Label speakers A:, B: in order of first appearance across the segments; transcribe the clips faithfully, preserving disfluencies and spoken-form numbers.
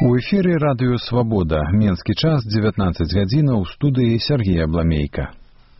A: У эфіры радыё «Свабода». Менскі час дзевятнаццаць гадзінаў, у студыі Сергей Абламейка.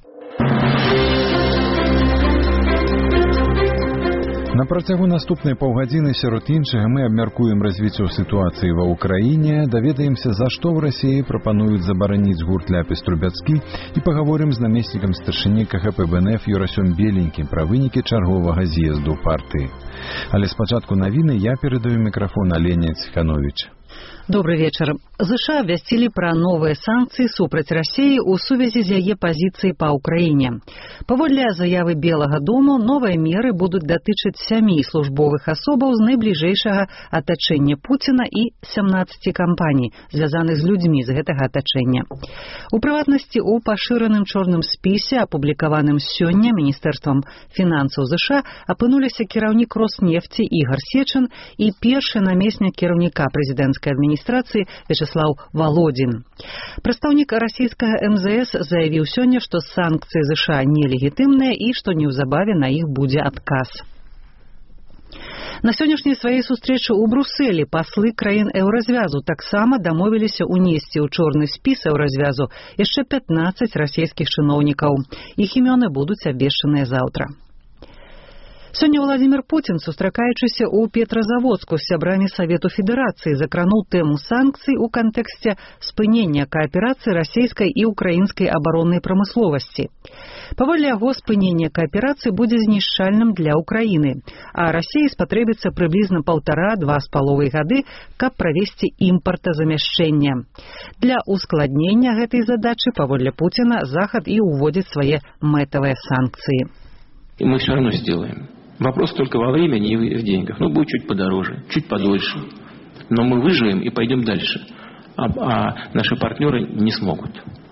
A: На працягу наступнай паўгадзіны сярод іншага мы абмяркуем развіццё сітуацыі ва ўкраіне, даведаемся, за што ў Расіі прапануюць забараніць гурт Ляпіс-Трубяцкі і пагаворым з намеснікам старшыні ка гэ пэ бэ эн эф Юрасём Беленькім пра вынікі чарговага з'езду партыі. Але спачатку навіны я перадаю мікрафон Алене Ціхановіч.
B: Добрый вечер. ЗША абвясцілі пра новыя санкцыі супраць Расіі ў сувязі з яе пазіцыяй па Ўкраіне. Паводле заявы Белага дому, новыя меры будуць датычыць сямі службовых асобаў з найбліжэйшага атачэння Пуціна і сямнаццаці кампаній, звязаных з людзьмі з гэтага атачэння. У прыватнасці, у пашыраным чорным спісе, апублікаваным сёння Міністэрствам фінансаў ЗША, апынуліся кіраўнік Роснефці Ігор Сечын і першы намеснік кіраўніка прэзідэнцкай адміністрацыі Вячеслав Володин. Прадстаўнік расійскага эм зэ эс заявіў сёння, што санкцыі ЗША нелегітымныя і што неўзабаве на іх будзе адказ. На сённяшняй сваёй сустрэчы ў Брусэлі паслы краін еўразвязу таксама дамовіліся ўнесці ў чорны спіс еўразвязу яшчэ пятнаццаць расійскіх чыноўнікаў. Іх імёны будуць абвешчаныя заўтра. Сёння Владзімір Пуцін, сустракаючыся ў Петрозаводску з сябрамі Савету Федэрацыі, закрануў тэму санкцый у кантэксце спынення кааперацыі расійскай і украінскай абароннай прамысловасці. Паводле яго, спынення кааперацыі будзе знішчальным для Украіны, а Расіі спатрэбіцца прыблізна паўтара-два з паловай гады, каб правесці імпартазамяшчэнне. Для ускладнення гэтай задачы, паводле Пуціна, Захад і ўводзіць свае мэтавыя санкцыі.
C: И мы все равно сделаем. Вопрос только во времени и в деньгах. Ну, будет чуть подороже, чуть подольше. Но мы выживем и пойдем дальше. А, а наши партнеры не смогут.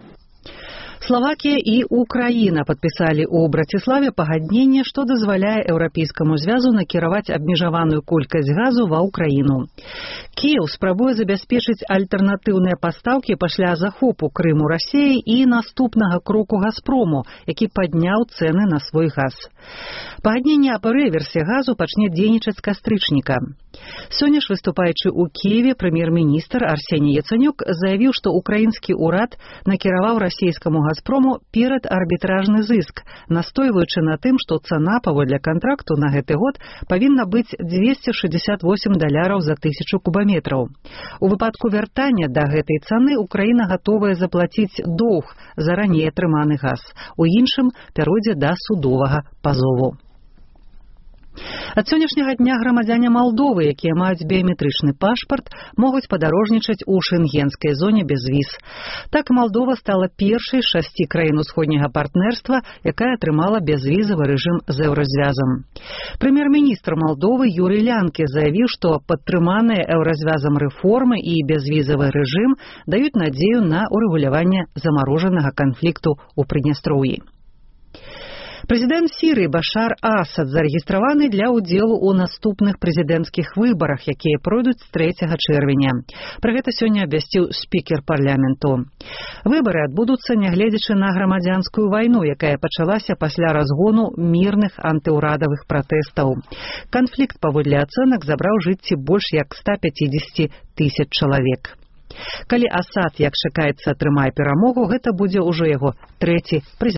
B: Словакія і Украіна падпісалі ў Браціславе пагадненне, што дазваляе Еўрапейскаму звязу накіраваць абмежаваную колькасць газу ва ўкраіну. Кіеў спрабуе забяспечыць альтэрнатыўныя пастаўкі пасля захопу Крыму Расіяй і наступнага кроку Газпрому, які падняў цэны на свой газ. Пагадненне аб рэверсе газу пачне дзейнічаць з кастрычніка. Сёння ж, выступаючы ў Кіеве, прэм'ер-міністр Арсеній Яцанюк заявіў, што украінскі ўрад накіраваў расійскаму Газпрому перад арбітражны зыск, настойваючы на тым, што цана паводле кантракту на гэты год павінна быць дзвесце шэсцьдзесят восемь даляраў за тысячу кубаметраў. У выпадку вяртання да гэтай цаны Украіна гатовая заплаціць доўг за раней атрыманы газ. У іншым пяройдзе да судовага пазову. Ад сённяшняга дня грамадзяне Малдовы, якія маюць біяметрычны пашпарт, могуць падарожнічаць у шэнгенскай зоне без віз. Так Малдова стала першай з шасці краін усходняга партнерства, якая атрымала бязвізавы рэжым з еўразвязам. Прэм'ер-міністр Малдовы Юрый Лянке заявіў, што падтрыманыя еўразвязам рэформы і бязвізавы рэжым даюць надзею на урэгуляванне замарожанага канфлікту ў Прыднястроўі. Прэзідэнт Сірыі Башар Асад зарэгістраваны для ўдзелу ў наступных прэзідэнцкіх выбарах, якія пройдуць з трэцяга чэрвеня. Пра гэта сёння абвясціў спікер парламенту. Выбары адбудуцца, нягледзячы на грамадзянскую вайну, якая пачалася пасля разгону мірных антыўрадавых пратэстаў. Канфлікт, паводле ацэнак, забраў жыцці больш як ста пяцідзесяці тысяч чалавек. Калі Асад, як чакаецца, атрымае перамогу, гэта будзе ўжо яго трэці прэзідэнт.